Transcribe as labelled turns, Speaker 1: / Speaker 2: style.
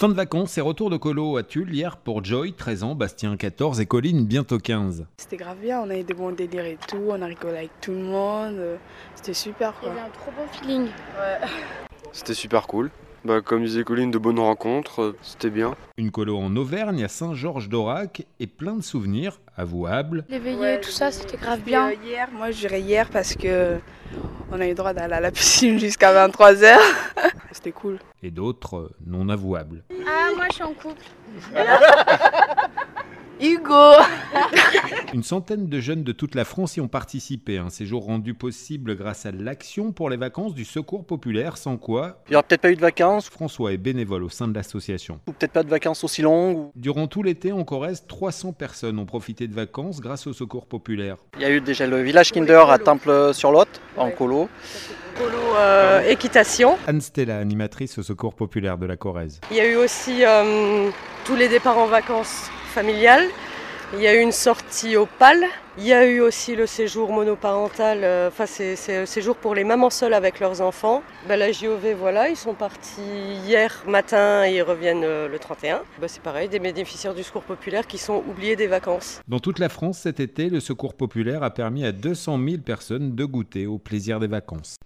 Speaker 1: Fin de vacances et retour de colo à Tulle hier pour Joy, 13 ans, Bastien, 14 et Colline, bientôt 15.
Speaker 2: C'était grave bien, on a eu des bons délires et tout, on a rigolé avec tout le monde, c'était super
Speaker 3: Il y
Speaker 2: quoi.
Speaker 3: avait un trop bon feeling.
Speaker 2: Ouais.
Speaker 4: C'était super cool. Comme disait Colline, de bonnes rencontres, c'était bien.
Speaker 1: Une colo en Auvergne à Saint-Georges-d'Aurac et plein de souvenirs avouables.
Speaker 3: Les veillées,
Speaker 2: Ouais,
Speaker 3: tout ça, c'était grave
Speaker 2: C'était,
Speaker 3: bien.
Speaker 2: hier, moi je dirais hier parce que on a eu le droit d'aller à la piscine jusqu'à 23h. C'était cool.
Speaker 1: Et d'autres non avouables.
Speaker 3: Ah, moi je suis en couple.
Speaker 2: Hugo.
Speaker 1: Une centaine de jeunes de toute la France y ont participé. Un séjour rendu possible grâce à l'action pour les vacances du Secours populaire, sans quoi
Speaker 5: Il n'y aura peut-être pas eu de vacances,
Speaker 1: François est bénévole au sein de l'association.
Speaker 5: ou peut-être pas de vacances aussi longues.
Speaker 1: Durant tout l'été, en Corrèze, 300 personnes ont profité de vacances grâce au Secours populaire.
Speaker 5: Il y a eu déjà le village Kinder à Temple-sur-Lot, en colo.
Speaker 6: Polo équitation.
Speaker 1: Anne Stella, animatrice au Secours populaire de la Corrèze.
Speaker 6: Il y a eu aussi tous les départs en vacances familiales. Il y a eu une sortie au PAL. Il y a eu aussi le séjour monoparental, c'est le séjour pour les mamans seules avec leurs enfants. La JOV, voilà, ils sont partis hier matin et ils reviennent le 31. C'est pareil, des bénéficiaires du Secours populaire qui sont oubliés des vacances.
Speaker 1: Dans toute la France, cet été, le Secours populaire a permis à 200 000 personnes de goûter au plaisir des vacances.